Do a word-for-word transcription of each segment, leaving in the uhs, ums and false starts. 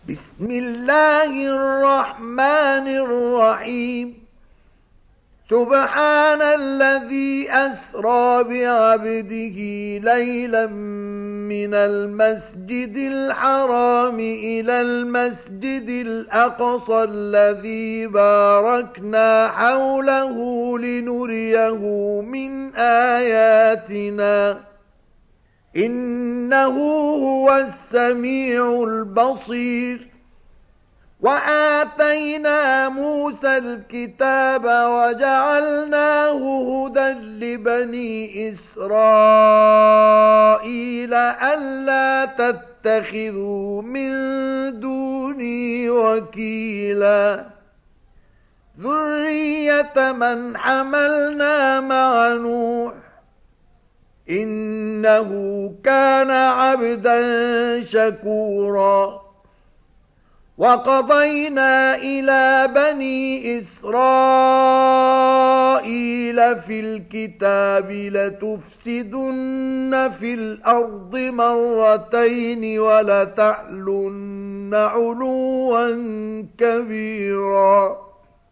بسم الله الرحمن الرحيم سبحان الذي أسرى بعبده ليلا من المسجد الحرام إلى المسجد الأقصى الذي باركنا حوله لنريه من آياتنا إنه هو السميع البصير. وآتينا موسى الكتاب وجعلناه هدى لبني إسرائيل ألا تتخذوا من دوني وكيلا ذرية من حملنا مع نوح إنه كان عبدا شكورا. وقضينا إلى بني إسرائيل في الكتاب لتفسدن في الأرض مرتين ولتعلن علوا كبيرا.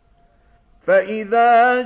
فإذا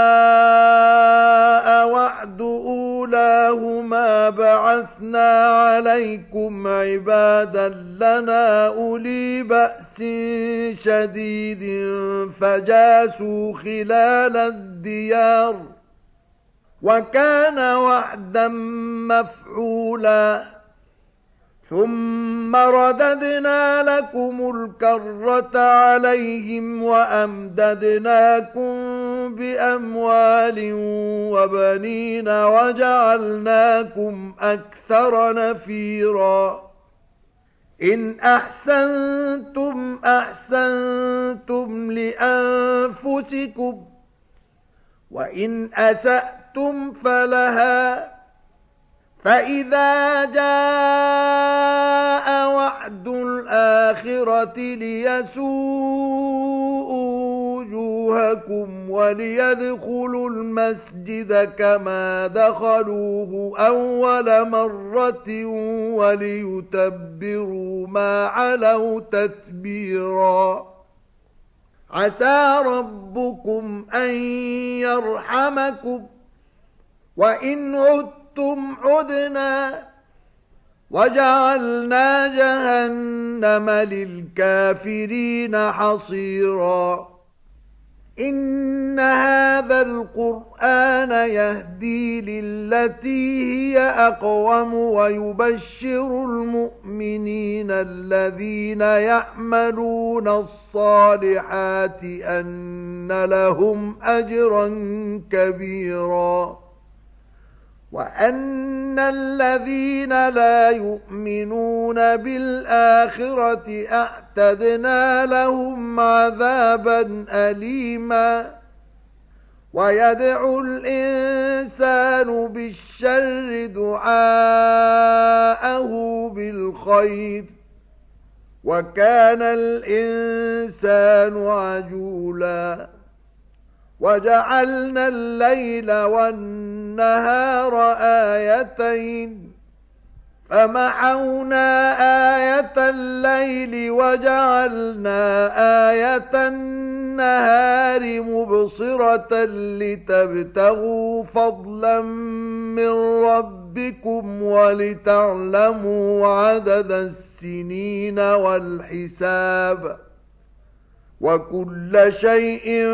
جاء وعد أولاهما بعثنا عليكم عبادا لنا أولي بأس شديد فجاسوا خلال الديار وكان وعدا مفعولا. ثم رددنا لكم الكرة عليهم وأمددناكم بأموال وبنين وجعلناكم أكثر نفيرا. إن أحسنتم أحسنتم لأنفسكم وإن أسأتم فلها. فإذا جاء وعد الآخرة ليسوءوا وجوهكم وليدخلوا المسجد كما دخلوه أول مرة وليتبروا ما علوا تتبيرا. عسى ربكم أن يرحمكم وإن عدتم عدنا وجعلنا جهنم للكافرين حصيرا. إن هذا القرآن يهدي للتي هي أقوم ويبشر المؤمنين الذين يعملون الصالحات أن لهم أجرا كبيرا وأن الذين لا يؤمنون بالآخرة أعتدنا لهم عذابا أليما. ويدعو الإنسان بالشر دعاءه بالخير وكان الإنسان عجولا. وجعلنا الليل والنهار آيتين فمحونا آية الليل وجعلنا آية النهار مبصرة لتبتغوا فضلا من ربكم ولتعلموا عدد السنين والحساب وكل شيء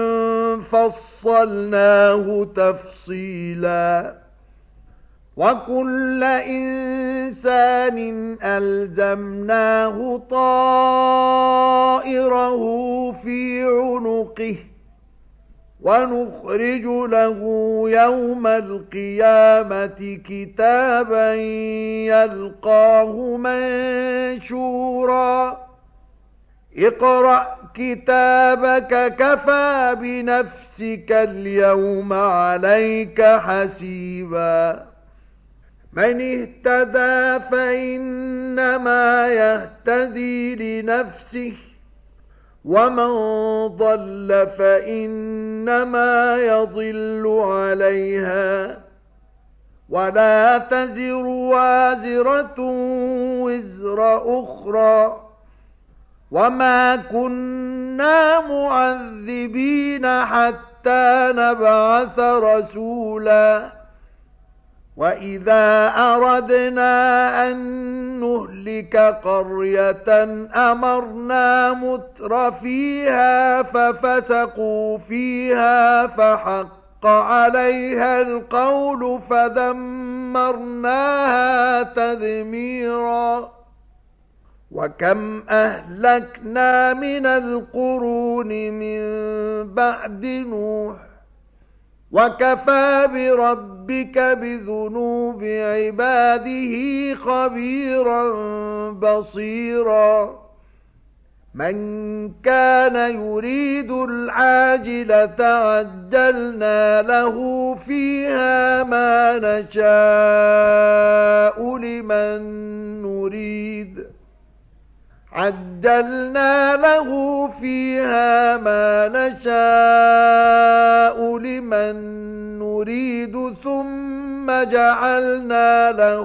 فصلناه تفصيلا. وكل إنسان ألزمناه طائره في عنقه ونخرج له يوم القيامة كتابا يلقاه منشورا. اقرأ كتابك كفى بنفسك اليوم عليك حسيبا. من اهتدى فإنما يهتدي لنفسه ومن ضل فإنما يضل عليها ولا تزر وازرة وزر أخرى وما كنا معذبين حتى نبعث رسولا وإذا أردنا أن نهلك قرية أمرنا متر فيها ففسقوا فيها فحق عليها القول فدمرناها تدميرا وكم أهلكنا من القرون من بعد نوح وكفى بربك بذنوب عباده خبيرا بصيرا من كان يريد العاجلة عجلنا له فيها ما نشاء لمن نريد عجلنا له فيها ما نشاء لمن نريد ثم جعلنا له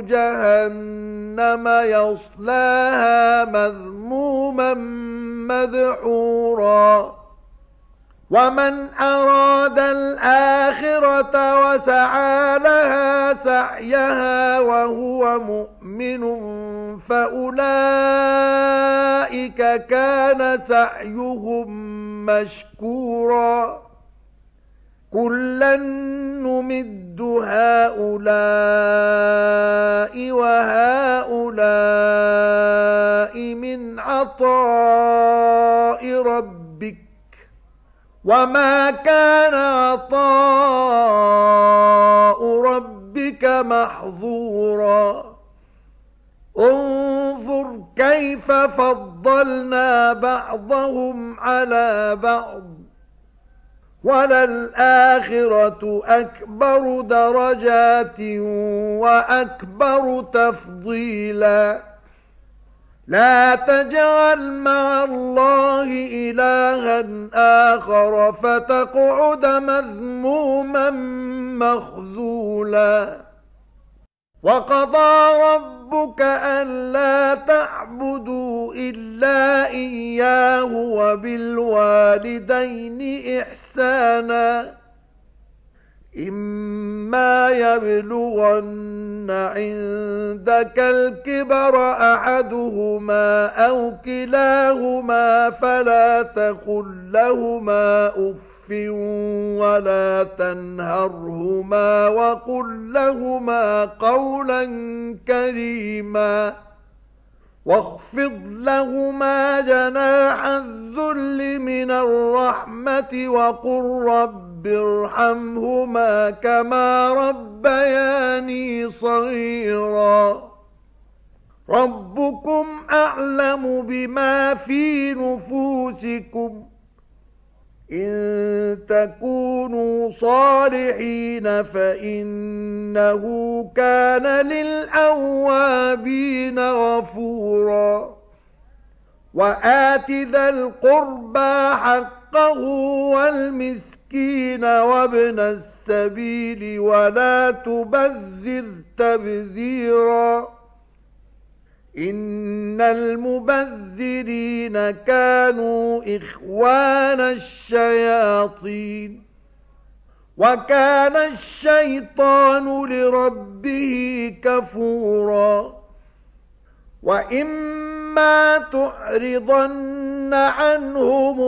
جهنم يصلاها مذموما مدحورا ومن أراد الآخرة وسعى لها سعيها وهو مؤمن فأولئك كان سعيهم مشكورا كلا نمد هؤلاء وهؤلاء من عطاء ربك وما كان عطاء ربك محظورا انظر كيف فضلنا بعضهم على بعض وللآخرة أكبر درجات وأكبر تفضيلا لا تجعل مع الله إلها آخر فتقعد مذموما مخذولا وقضى ربك ألا تعبدوا إلا إياه وبالوالدين إحسانا إما يبلغن عندك الكبر أحدهما أو كلاهما فلا تقل لهما أف ولا تنهرهما وقل لهما قولا كريما واخفض لهما جناح الذل من الرحمة وقل رب ارحمهما كما ربياني صغيرا ربكم أعلم بما في نفوسكم إن تكونوا صالحين فإنه كان للأوابين غفورا وآت ذا القربى حقه والمسكين وابن السبيل ولا تبذر تبذيرا إن المبذرين كانوا إخوان الشياطين وكان الشيطان لربه كفورا وإما تعرضن عنهم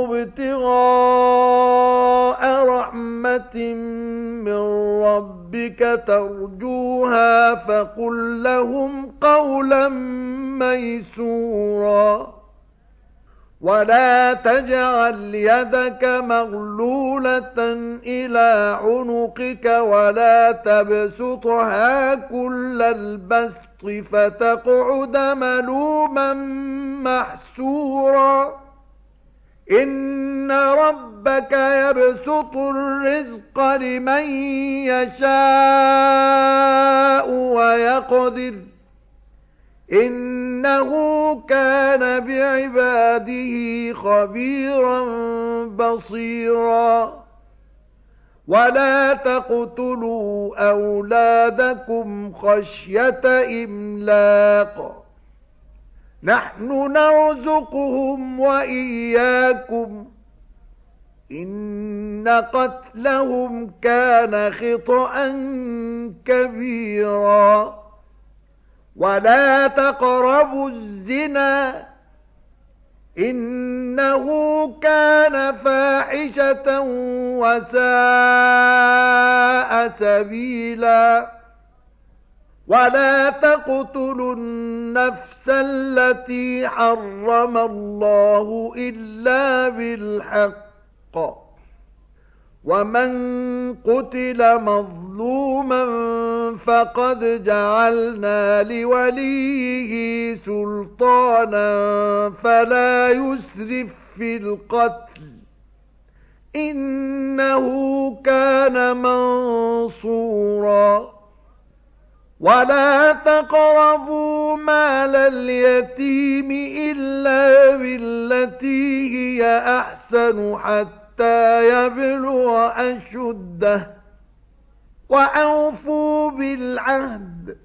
ابتغاء رحمة من ربك ترجوها فقل لهم قولا ميسورا ولا تجعل يدك مغلولة إلى عنقك ولا تبسطها كل البسط فتقعد ملوما محسورا إن ربك يبسط الرزق لمن يشاء ويقدر إنه كان بعباده خبيرا بصيرا ولا تقتلوا أولادكم خشية إملاق نحن نرزقهم وإياكم إن قتلهم كان خطأ كبيرا ولا تقربوا الزنا إنه كان فاحشة وساء سبيلا ولا تقتلوا النفس التي حرم الله إلا بالحق ومن قتل مظلوما فقد جعلنا لوليه سلطانا فلا يسرف في القتل إنه كان منصورا ولا تقربوا مال اليتيم إلا بالتي هي أحسن حتى حتى يبلغ أشده وأوفوا بالعهد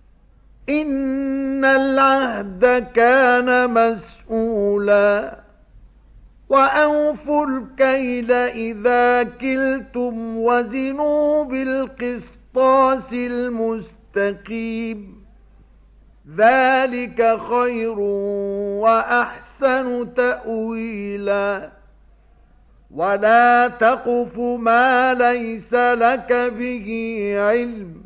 إن العهد كان مسؤولا وأوفوا الكيل إذا كلتم وزنوا بالقسطاس المستقيم ذلك خير وأحسن تأويلا ولا تقف ما ليس لك به علم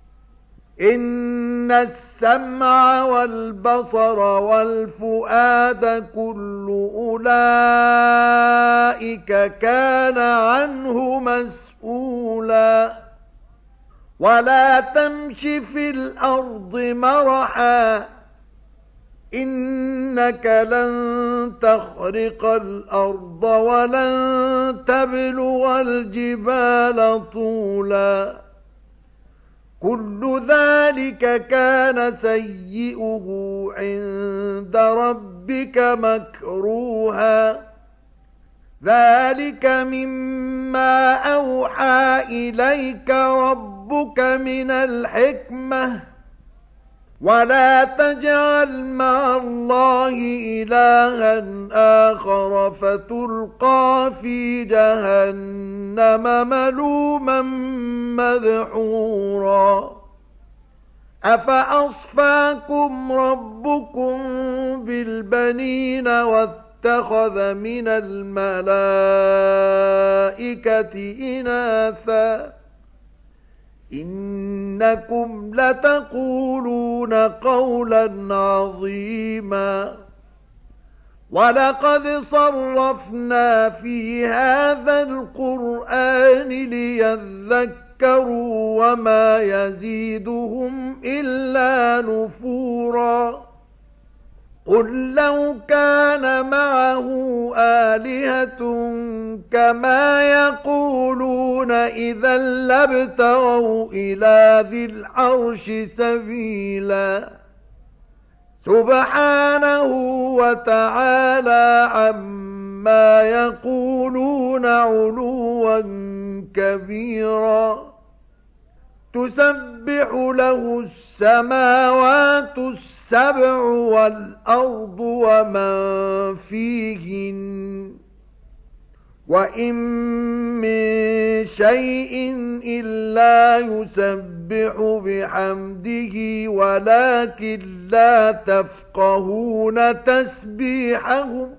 إن السمع والبصر والفؤاد كل أولئك كان عنه مسؤولا ولا تمش في الأرض مرحا إنك لن تخرق الأرض ولن تبلغ الجبال طولا كل ذلك كان سيئه عند ربك مكروها ذلك مما أوحى إليك ربك من الحكمة ولا تجعل مع الله إلها آخر فتلقى في جهنم ملوما مدحورا أفأصفاكم ربكم بالبنين واتخذ من الملائكة إناثا إنكم لتقولون قولا عظيما ولقد صرفنا في هذا القرآن ليذكروا وما يزيدهم إلا نفورا قل لو كان معه آلهة كما يقولون إذا لابتغوا إلى ذي العرش سبيلا سبحانه وتعالى عما يقولون علوا كبيرا تسبح له السماوات السبع والأرض ومن فيهن وإن من شيء إلا يسبح بحمده ولكن لا تفقهون تسبيحهم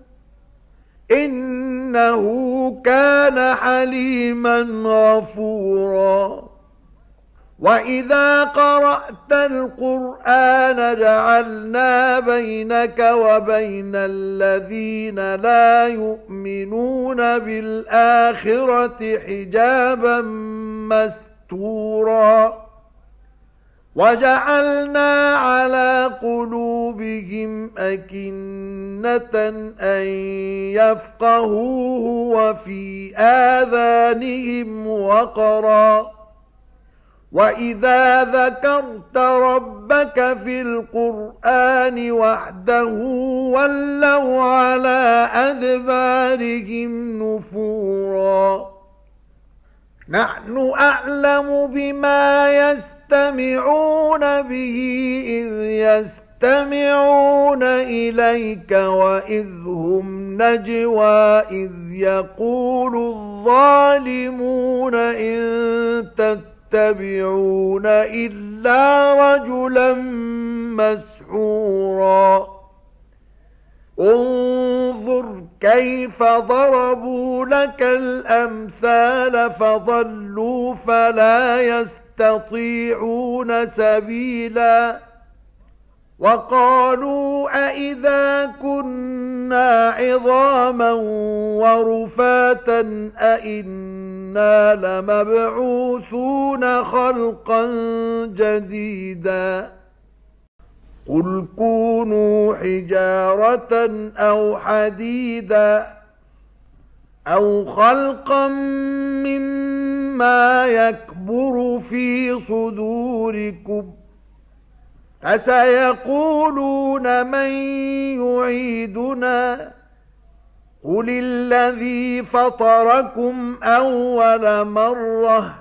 إنه كان حليما غفورا وَإِذَا قَرَأْتَ الْقُرْآنَ جَعَلْنَا بَيْنَكَ وَبَيْنَ الَّذِينَ لَا يُؤْمِنُونَ بِالْآخِرَةِ حِجَابًا مَسْتُورًا وَجَعَلْنَا عَلَى قُلُوبِهِمْ أَكِنَّةً أَن يَفْقَهُوهُ وَفِي آذَانِهِمْ وَقْرًا وَإِذَا ذَكَرْتَ رَبَّكَ فِي الْقُرْآنِ وَحْدَهُ وَلَّوْا عَلَى أَدْبَارِهِمْ نُفُورًا نَحْنُ أَعْلَمُ بِمَا يَسْتَمِعُونَ بِهِ إِذْ يستمعون إليك وإذ هم نجوى إذ يقول الظالمون إن تتبعون إلا رجلا مسحورا انظر كيف ضربوا لك الأمثال فضلوا فلا يستطيعون سبيلا وقالوا أئذا كنا عظاما ورفاتا أئنا لمبعوثون خلقا جديدا قل كونوا حجارة أو حديدا أو خلقا مما يكبر في صدوركم فسيقولون من يعيدنا قل الذي فطركم أول مرة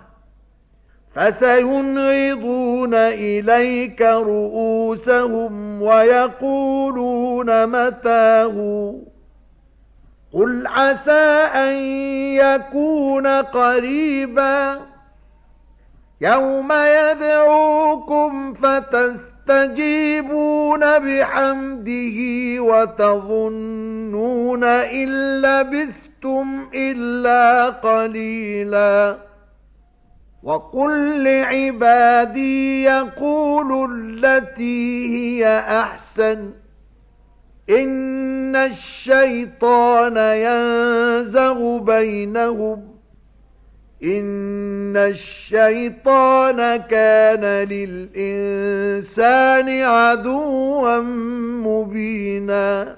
فسينغضون إليك رؤوسهم ويقولون متاه قل عسى أن يكون قريبا يوم يدعوكم فتستجيبون بحمده وتظنون إن لبثتم إلا قليلا وقل لعبادي يقولوا التي هي أحسن إن الشيطان ينزغ بينهم إن الشيطان كان للإنسان عدوا مبينا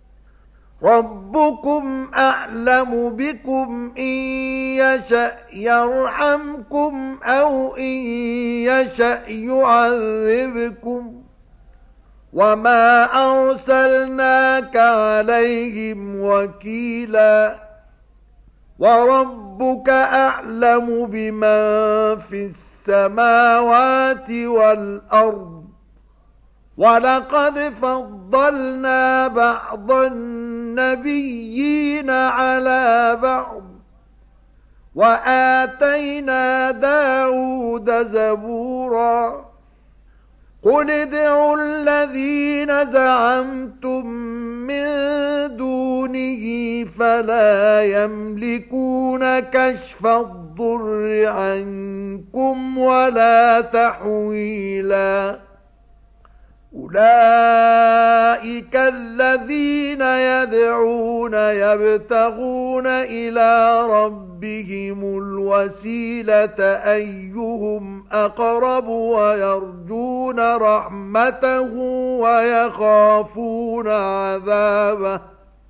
ربكم أعلم بكم إن يشأ يرحمكم أو إن يشأ يعذبكم وما أرسلناك عليهم وكيلا وربك أعلم بمن في السماوات والأرض ولقد فضلنا بعض النبيين على بعض وآتينا داود زبورا قل ادعوا الذين زعمتم من دونه فلا يملكون كشف الضر عنكم ولا تحويلا أولئك الذين يدعون يبتغون إلى ربهم الوسيلة أيهم أقرب ويرجون رحمته ويخافون عذابه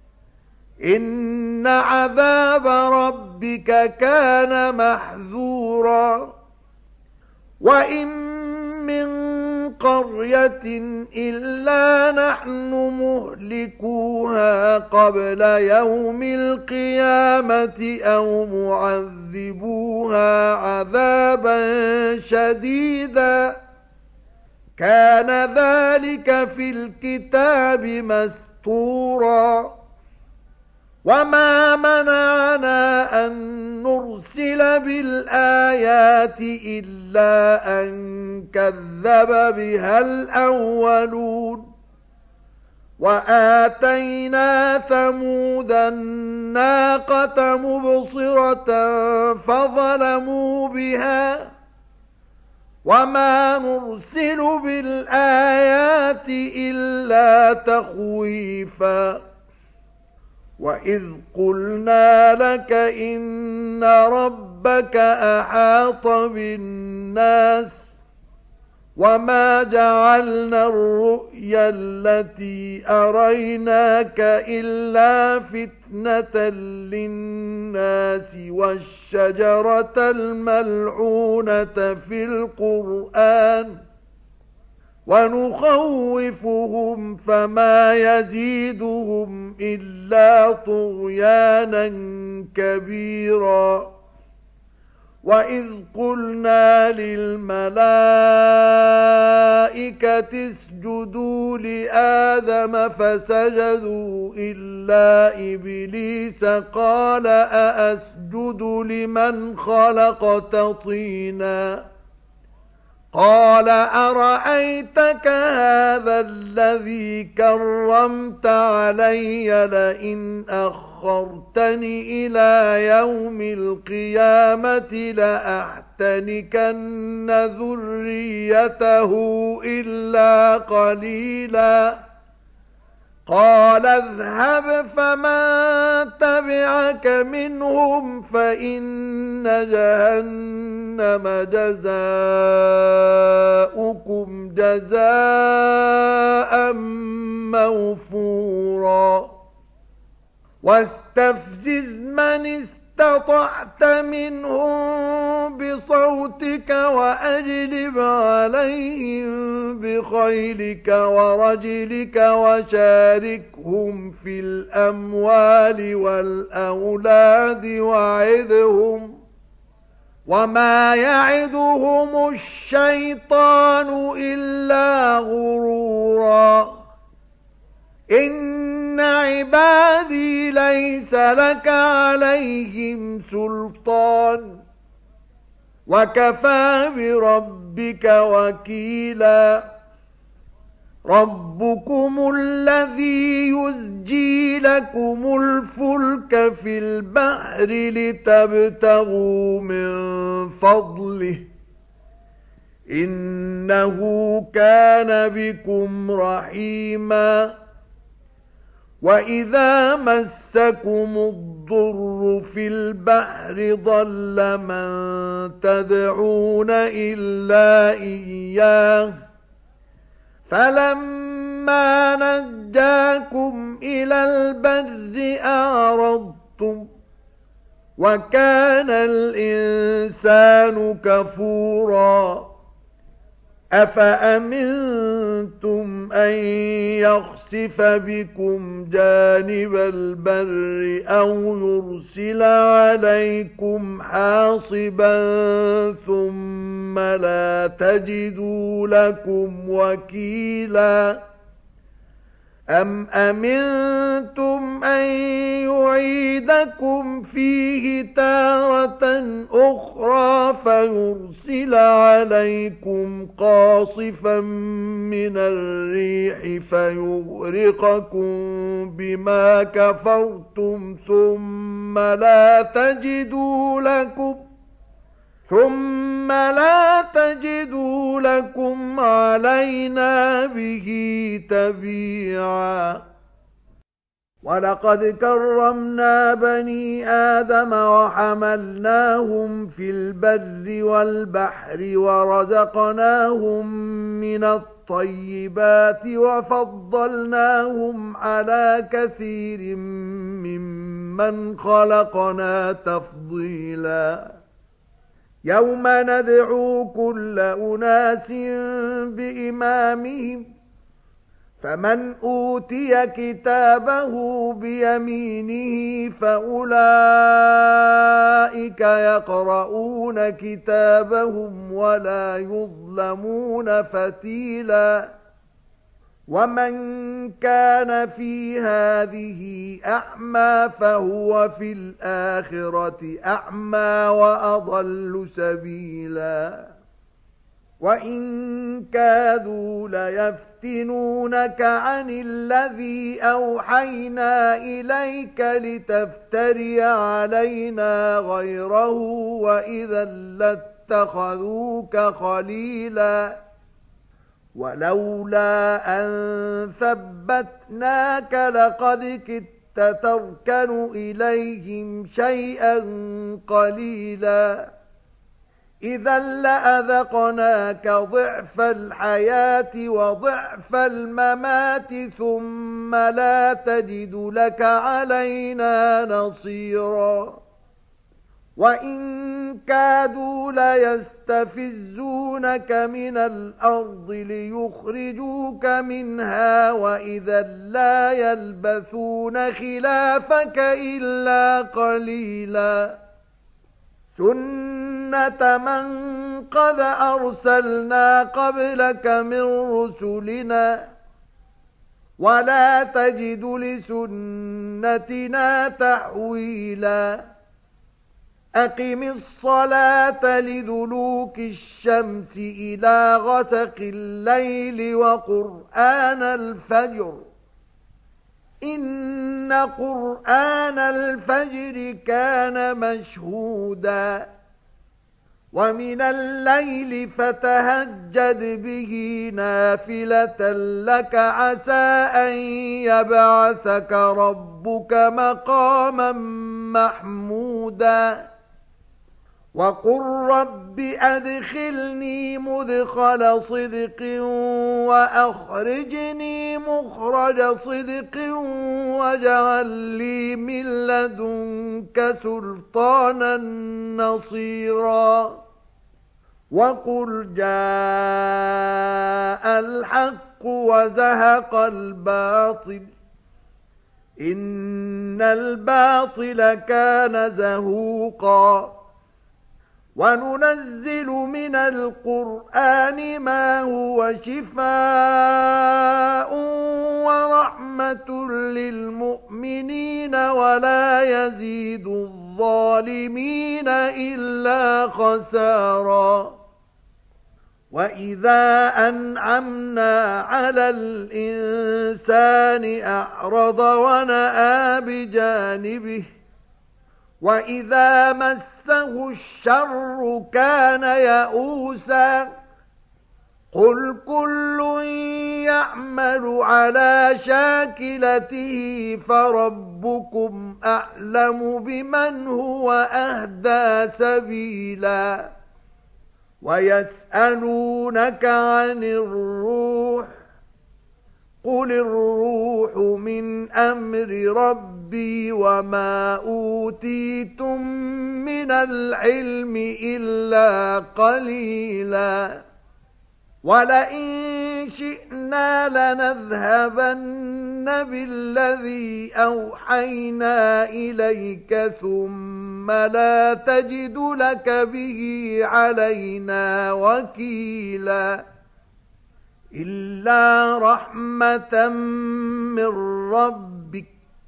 إن عذاب ربك كان محذورا وإن من قرية إلا نحن مهلكوها قبل يوم القيامة أو معذبوها عذابا شديدا كان ذلك في الكتاب مسطورا وما منعنا أن نرسل بالآيات إلا أن كذب بها الأولون وآتينا ثمود الناقة مبصرة فظلموا بها وما نرسل بالآيات إلا تخويفا وإذ قلنا لك إن ربك أحاط بالناس وما جعلنا الرؤيا التي أريناك إلا فتنة للناس والشجرة الملعونة في القرآن ونخوفهم فما يزيدهم إلا طغيانا كبيرا وَإِذْ قُلْنَا لِلْمَلَائِكَةِ اسْجُدُوا لِآدَمَ فَسَجَدُوا إِلَّا إِبْلِيسَ قَالَ أَأَسْجُدُ لِمَنْ خَلَقْتَ طِينًا قَالَ أَرَأَيْتَكَ هَذَا الَّذِي كَرَّمْتَ عَلَيَّ لَئِنْ أَخَّرْتَنِ إِلَى يَوْمِ الْقِيَامَةِ لَأَحْتَنِكَنَّ ذُرِّيَّتَهُ إِلَّا قَلِيلًا قَالَ اذْهَبْ فَمَن تَبِعَكَ مِنْهُمْ فَإِنَّ جَهَنَّمَ جَزَاؤُكُمْ جَزَاءً مَّوْفُورًا وَاسْتَفْزِزْ مَنِ اسْتَطَعْتَ مِنْهُم بِصَوْتِكَ وَأَجْلِبْ عَلَيْهِمْ بِخَيْلِكَ وَرَجِلِكَ وَشَارِكْهُمْ فِي الْأَمْوَالِ وَالْأَوْلَادِ وَعِدْهُمْ وَمَا يَعِدُهُمُ الشَّيْطَانُ إِلَّا غُرُورًا إِنَّ عِبَادِي لَيْسَ لَكَ عَلَيْهِمْ سُلْطَانٌ وَكَفَى بِرَبِّكَ وَكِيلًا رَبُّكُمُ الَّذِي يُزْجِي لَكُمُ الْفُلْكَ فِي الْبَحْرِ لِتَبْتَغُوا مِنْ فَضْلِهِ إِنَّهُ كَانَ بِكُمْ رَحِيمًا وَإِذَا مَسَّكُمُ الضُّرُّ فِي الْبَحْرِ ضَلَّ مَن تَدْعُونَ إِلَّا إِيَّاهُ فَلَمَّا نَجَّاكُمْ إِلَى الْبَرِّ أَعْرَضْتُمْ وَكَانَ الْإِنسَانُ كَفُورًا أَفَأَمِنْتُمْ أَنْ يَخْسِفَ بِكُمْ جَانِبَ الْبَرِّ أَوْ يُرْسِلَ عَلَيْكُمْ حَاصِبًا ثُمَّ لَا تَجِدُوا لَكُمْ وَكِيلًا أَمْ أَمِنْتُمْ أَنْ يُعِيدَكُمْ فِيهِ تَارَةً أُخْرَى فَيُرْسِلَ عَلَيْكُمْ قَاصِفًا مِنَ الرِّيحِ فَيُغْرِقَكُمْ بِمَا كَفَرْتُمْ ثُمَّ لَا تَجِدُوا لَكُمْ ثُمَّ لَا تَجِدُوا لَكُمْ عَلَيْنَا بِهِ تَبِيعًا وَلَقَدْ كَرَّمْنَا بَنِي آدَمَ وَحَمَلْنَاهُمْ فِي الْبَرِّ وَالْبَحْرِ وَرَزَقْنَاهُمْ مِنَ الطَّيِّبَاتِ وَفَضَّلْنَاهُمْ عَلَى كَثِيرٍ مِّمَّنْ خَلَقْنَا تَفْضِيلًا يَوْمَ نَدْعُو كُلَّ أُنَاسٍ بِإِمَامِهِمْ فَمَنْ أُوتِيَ كِتَابَهُ بِيَمِينِهِ فَأُولَئِكَ يَقْرَؤُونَ كِتَابَهُمْ وَلَا يُظْلَمُونَ فَتِيلًا وَمَنْ كَانَ فِي هَذِهِ أَعْمَى فَهُوَ فِي الْآخِرَةِ أَعْمَى وَأَضَلُّ سَبِيلًا وَإِنْ كَادُوا لَيَفْتِنُونَكَ عَنِ الَّذِي أَوْحَيْنَا إِلَيْكَ لِتَفْتَرِيَ عَلَيْنَا غَيْرَهُ وَإِذًا لَاتَّخَذُوكَ خَلِيلًا وَلَوْلَا أَن ثَبَّتْنَاكَ لَقَدْ كِدتَّ تَرْكَنُ إِلَيْهِمْ شَيْئًا قَلِيلًا إِذًا لَّأَذَقْنَاكَ ضِعْفَ الْحَيَاةِ وَضِعْفَ الْمَمَاتِ ثُمَّ لَا تَجِدُ لَكَ عَلَيْنَا نَصِيرًا وَإِن كَادُوا لَيَسْتَفِزُّونَكَ مِنَ الْأَرْضِ لِيُخْرِجُوكَ مِنْهَا وَإِذًا لَّا يَلْبَثُونَ خِلَافَكَ إِلَّا قَلِيلًا سُنَّةَ سُنَّةَ مَن قَدْ أَرْسَلْنَا قَبْلَكَ مِن رُّسُلِنَا وَلَا تَجِدُ لِسُنَّتِنَا تَحْوِيلًا أَقِمِ الصَّلَاةَ لِدُلُوكِ الشَّمْسِ إِلَى غَسَقِ اللَّيْلِ وَقُرْآنَ الْفَجْرِ إِنَّ قُرْآنَ الْفَجْرِ كَانَ مَشْهُودًا وَمِنَ اللَّيْلِ فَتَهَجَّدْ بِهِ نَافِلَةً لَكَ عَسَىٰ أَن يَبْعَثَكَ رَبُّكَ مَقَامًا مَّحْمُودًا وَقُل رَّبِّ أَدْخِلْنِي مُدْخَلَ صِدْقٍ وَأَخْرِجْنِي مُخْرَجَ صِدْقٍ وَاجْعَل لِّي مِن لَّدُنكَ سُلْطَانًا نَّصِيرًا وَقُلْ جَاءَ الْحَقُّ وَزَهَقَ الْبَاطِلُ إِنَّ الْبَاطِلَ كَانَ زَهُوقًا وَنُنَزِّلُ مِنَ الْقُرْآنِ مَا هُوَ شِفَاءٌ وَرَحْمَةٌ لِّلْمُؤْمِنِينَ وَلَا يَزِيدُ الظَّالِمِينَ إِلَّا خَسَارًا وَإِذَا أَنْعَمْنَا عَلَى الْإِنسَانِ أَعْرَضَ وَنَأَىٰ بِجَانِبِهِ وَإِذَا مَسَّهُ الشَّرُّ كَانَ يَئُوسًا قُلْ كُلٌّ يَعْمَلُ عَلَى شَاكِلَتِهِ فَرَبُّكُمْ أَعْلَمُ بِمَنْ هُوَ أَهْدَىٰ سَبِيلًا وَيَسْأَلُونَكَ عَنِ الرُّوحِ قُلِ الرُّوحُ مِنْ أَمْرِ رَبِّي وَمَا أُوتِيتُم مِّنَ الْعِلْمِ إِلَّا قَلِيلًا وَلَئِن شِئْنَا لَنَذْهَبَنَّ بِالَّذِي أَوْحَيْنَا إِلَيْكَ ثُمَّ لَا تَجِدُ لَكَ بِهِ عَلَيْنَا وَكِيلًا إِلَّا رَحْمَةً مِّن رَّبِّكَ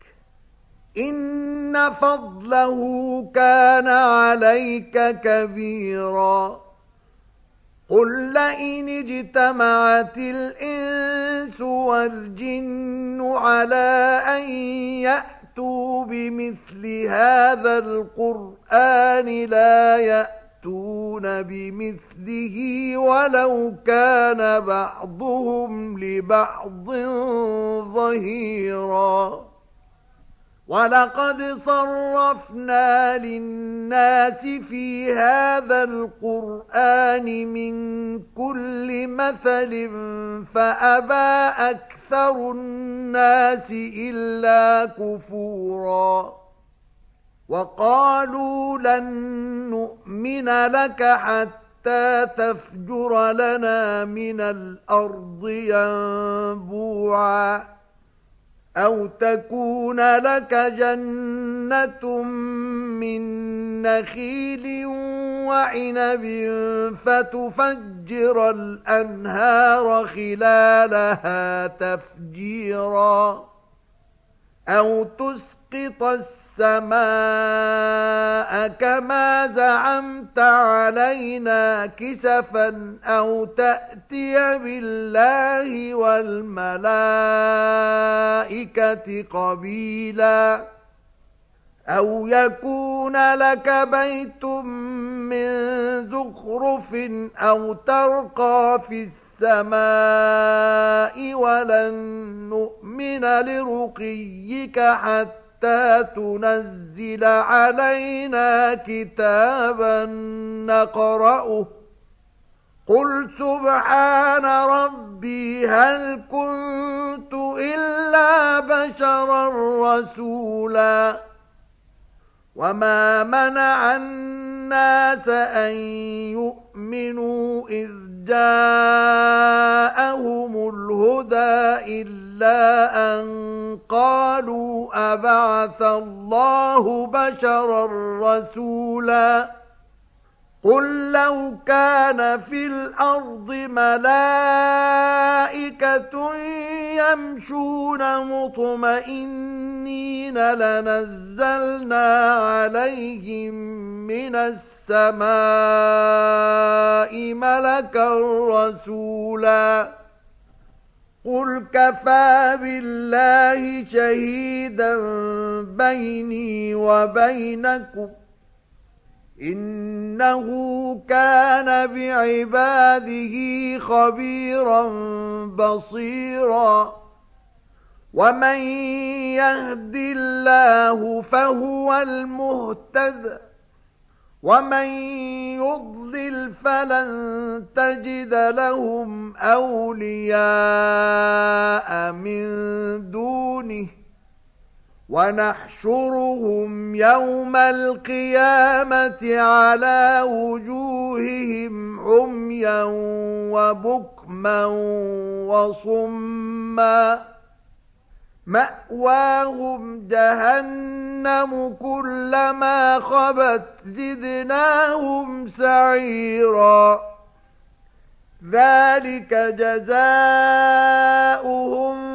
إِنَّ فَضْلَهُ كَانَ عَلَيْكَ كَبِيرًا قُل لَّئِنِ اجْتَمَعَتِ الْإِنسُ وَالْجِنُّ عَلَىٰ أَن يَأْتُوا بِمِثْلِ هَٰذَا الْقُرْآنِ لَا يَأْتُونَ بِمِثْلِهِ وَلَوْ كَانَ بَعْضُهُمْ لِبَعْضٍ ظَهِيرًا وَلَقَدْ صَرَّفْنَا لِلنَّاسِ فِي هَذَا الْقُرْآنِ مِنْ كُلِّ مَثَلٍ فَأَبَىٰ أَكْثَرُ النَّاسِ إِلَّا كُفُورًا وَقَالُوا لَن نُّؤْمِنَ لَكَ حَتَّىٰ تَفْجُرَ لَنَا مِنَ الْأَرْضِ يَنبُوعًا أَوْ تَكُونَ لَكَ جَنَّةٌ مِّن نَّخِيلٍ وَعِنَبٍ فَتُفَجِّرَ الْأَنْهَارَ خِلَالَهَا تَفْجِيرًا أَوْ تُسْقِطَ السَّمَاءَ كَمَا زَعَمْتَ عَلَيْنَا كِسَفًا أَوْ تَأْتِيَ بِاللَّهِ وَالْمَلَائِكَةِ قَبِيلًا أَوْ يَكُونَ لَكَ بَيْتٌ مِّن زُخْرُفٍ أَوْ تَرْقَىٰ فِي السَّمَاءِ وَلَن نُّؤْمِنَ لِرُقِيِّكَ حَتَّىٰ تُنَزِّلَ عَلَيْنَا كِتَابًا نَّقْرَؤُهُ قُلْ سُبْحَانَ رَبِّي هَلْ كُنتُ إِلَّا بَشَرًا رَّسُولًا وَمَا مَنَعَ النَّاسَ أَن يُؤْمِنُوا إِذْ جَاءَهُمُ الْهُدَىٰ إِلَّا أَن قَالُوا أَبَعَثَ اللَّهُ بَشَرًا رَّسُولًا قل لو كان في الأرض ملائكة يمشون مطمئنين لنزلنا عليهم من السماء ملكا رسولا قل كفى بالله شهيدا بيني وبينكم إنه كان بعباده خبيرا بصيرا ومن يهد الله فهو المهتد ومن يضلل فلن تجد لهم أولياء من دونه ونحشرهم يوم القيامة على وجوههم عميا وبكما وصما مأواهم جهنم كلما خبت زدناهم سعيرا ذلك جزاؤهم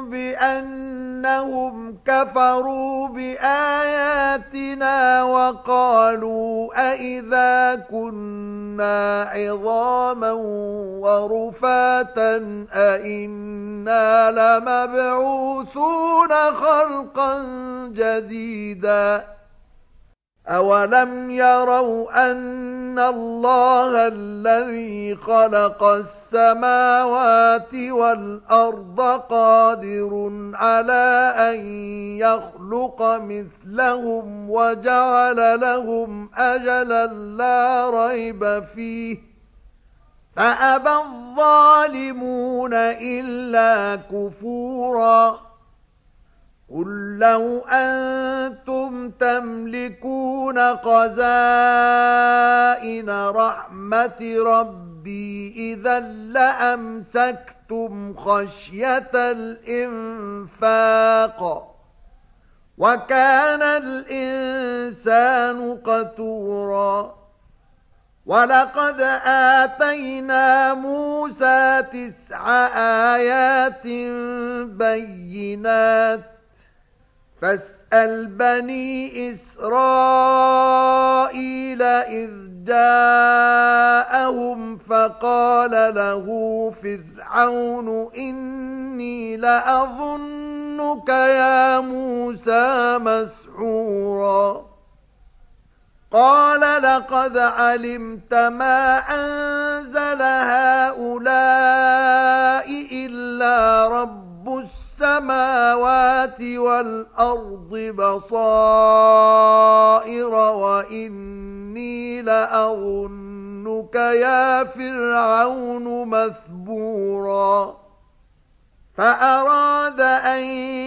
بأنهم كفروا بآياتنا وقالوا أئذا كنا عظاما ورفاتا أئنا لمبعوثون خلقا جديدا أولم يروا أن الله الذي خلق السماوات والأرض قادر على أن يخلق مثلهم وجعل لهم أجلا لا ريب فيه فأبى الظالمون إلا كفورا قل لو أنتم تملكون خزائن رحمة ربي إذا لأمسكتم خشية الإنفاق وكان الإنسان قتورا ولقد آتينا موسى تسع آيات بينات فاسأل بني إسرائيل إذ جاءهم فقال له فرعون إني لأظنك يا موسى مسحورا قال لقد علمت ما أنزل هؤلاء إلا رب السماوات والأرض بصائر وإني لأظنك يا فرعون مثبورا فأراد أن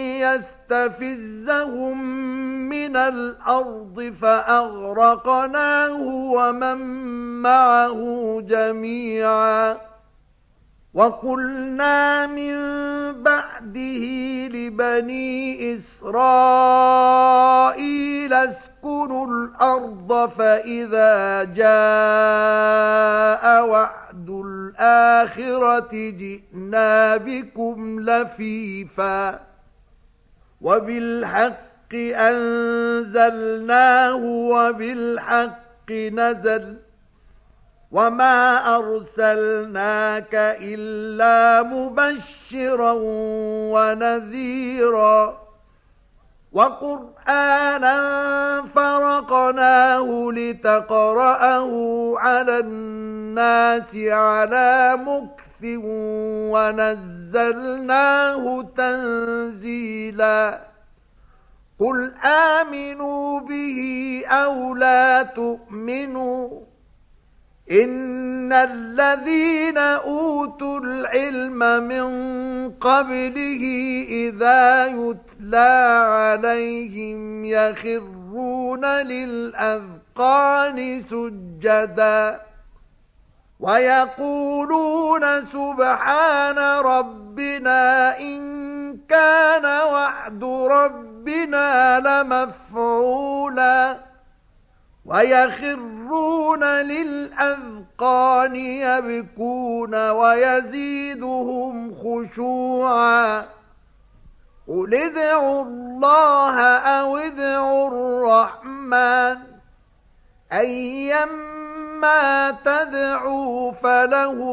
يستفزهم من الأرض فأغرقناه ومن معه جميعا وقلنا من بعده لبني إسرائيل اسكنوا الأرض فإذا جاء وعد الآخرة جئنا بكم لفيفا وبالحق أنزلناه وبالحق نزل وما أرسلناك إلا مبشرا ونذيرا وقرآنا فرقناه لتقرأه على الناس على مكث ونزلناه تنزيلا قل آمنوا به أو لا تؤمنوا إن الذين أوتوا العلم من قبله إذا يتلى عليهم يخرون للأذقان سجدا ويقولون سبحان ربنا إن كان وعد ربنا لمفعولا ويخرون للأذقان يبكون ويزيدهم خشوعا قل ادعوا الله أو ادعوا الرحمن أيما تدعوا فله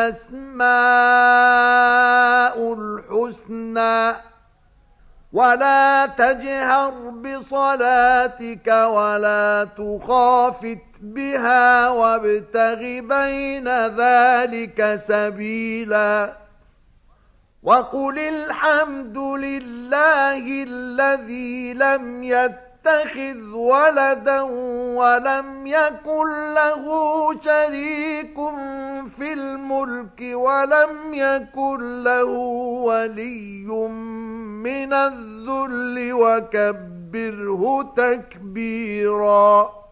الأسماء الحسنى ولا تجهر بصلاتك ولا تخافت بها وابتغ بين ذلك سبيلا وقل الحمد لله الذي لم يتخذ ولدا ولم يكن له شريك في الملك ولم يكن له ولي من الذل وكبره تكبيرا.